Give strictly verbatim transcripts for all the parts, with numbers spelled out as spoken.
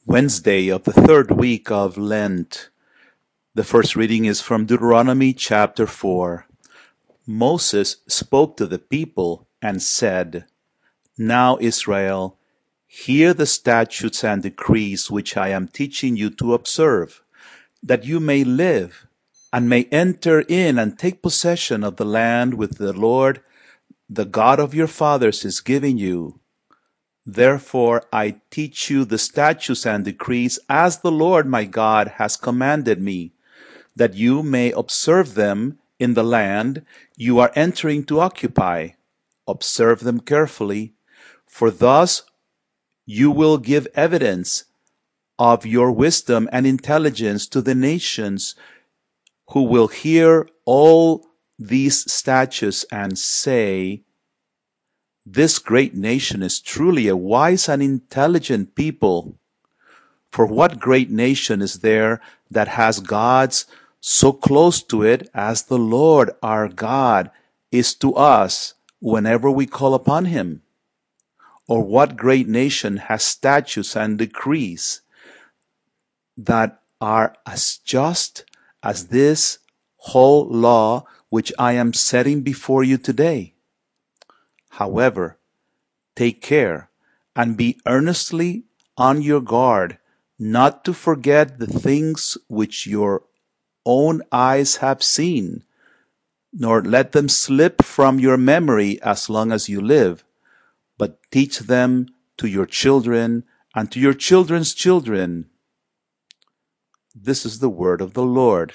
Wednesday of the third week of Lent. The first reading is from Deuteronomy chapter four. Moses spoke to the people and said, Now, Israel, hear the statutes and decrees which I am teaching you to observe, that you may live and may enter in and take possession of the land which the Lord, the God of your fathers, is giving you. Therefore I teach you the statutes and decrees as the Lord my God has commanded me, that you may observe them in the land you are entering to occupy. Observe them carefully, for thus you will give evidence of your wisdom and intelligence to the nations who will hear all these statutes and say, This great nation is truly a wise and intelligent people. For what great nation is there that has gods so close to it as the Lord our God is to us whenever we call upon him? Or what great nation has statutes and decrees that are as just as this whole law which I am setting before you today? However, take care and be earnestly on your guard not to forget the things which your own eyes have seen, nor let them slip from your memory as long as you live, but teach them to your children and to your children's children. This is the word of the Lord.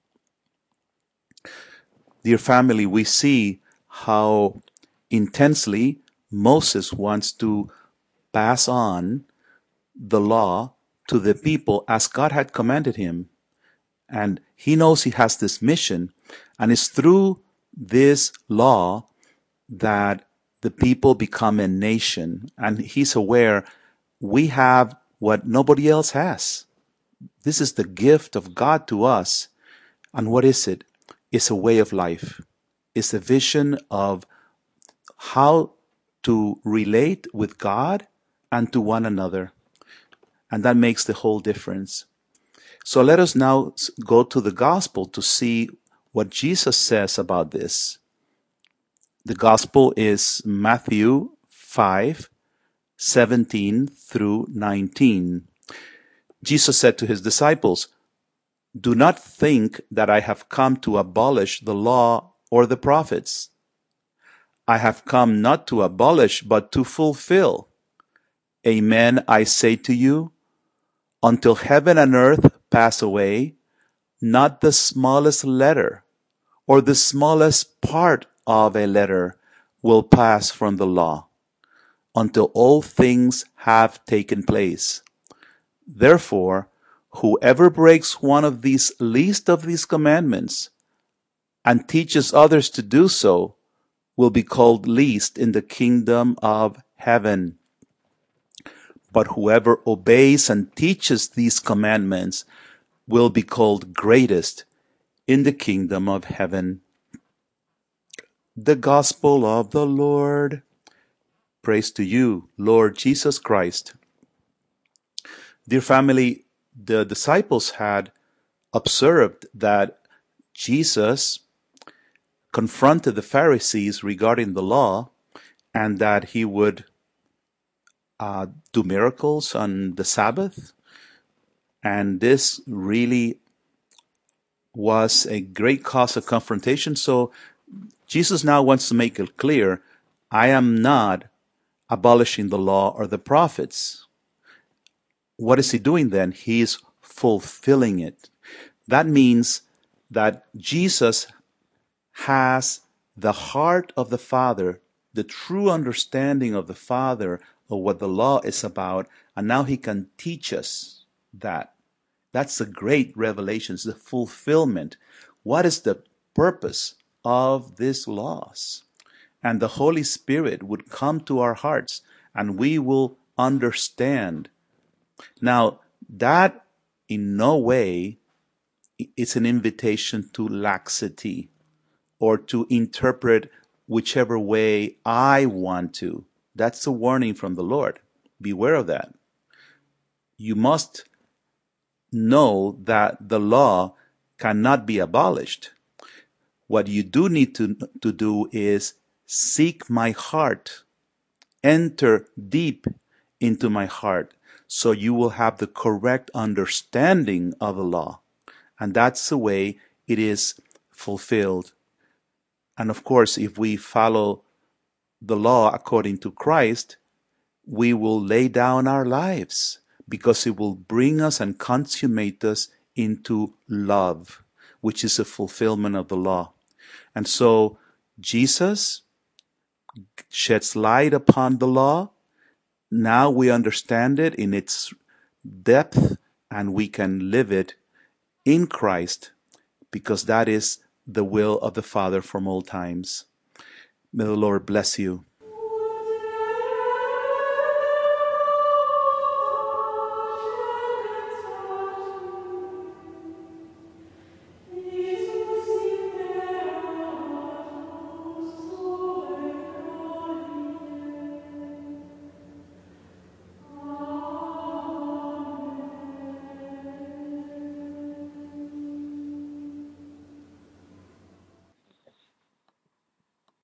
Dear family, we see how intensely Moses wants to pass on the law to the people as God had commanded him. And he knows he has this mission, and it's through this law that the people become a nation. And he's aware we have what nobody else has. This is the gift of God to us. And what is it? It's a way of life. It's a vision of how to relate with God and to one another. And that makes the whole difference. So let us now go to the gospel to see what Jesus says about this. The gospel is Matthew five, seventeen through nineteen. Jesus said to his disciples, Do not think that I have come to abolish the law or the prophets. I have come not to abolish, but to fulfill. Amen, I say to you, until heaven and earth pass away, not the smallest letter or the smallest part of a letter will pass from the law, until all things have taken place. Therefore, whoever breaks one of these least of these commandments and teaches others to do so will be called least in the kingdom of heaven. But whoever obeys and teaches these commandments will be called greatest in the kingdom of heaven. The gospel of the Lord. Praise to you, Lord Jesus Christ. Dear family, the disciples had observed that Jesus confronted the Pharisees regarding the law, and that he would uh, do miracles on the Sabbath. And this really was a great cause of confrontation. So Jesus now wants to make it clear, I am not abolishing the law or the prophets. What is he doing then? He is fulfilling it. That means that Jesus has the heart of the Father, the true understanding of the Father of what the law is about, and now he can teach us that. That's the great revelation, it's the fulfillment. What is the purpose of these laws? And the Holy Spirit would come to our hearts, and we will understand. Now, that in no way is an invitation to laxity, or to interpret whichever way I want to. That's a warning from the Lord. Beware of that. you must know that the law cannot be abolished. What you do need to, to do is seek my heart, enter deep into my heart, so you will have the correct understanding of the law. And that's the way it is fulfilled. And of course, if we follow the law according to Christ, we will lay down our lives because it will bring us and consummate us into love, which is a fulfillment of the law. And so Jesus sheds light upon the law. Now we understand it in its depth, and we can live it in Christ, because that is the will of the Father from all times. May the Lord bless you.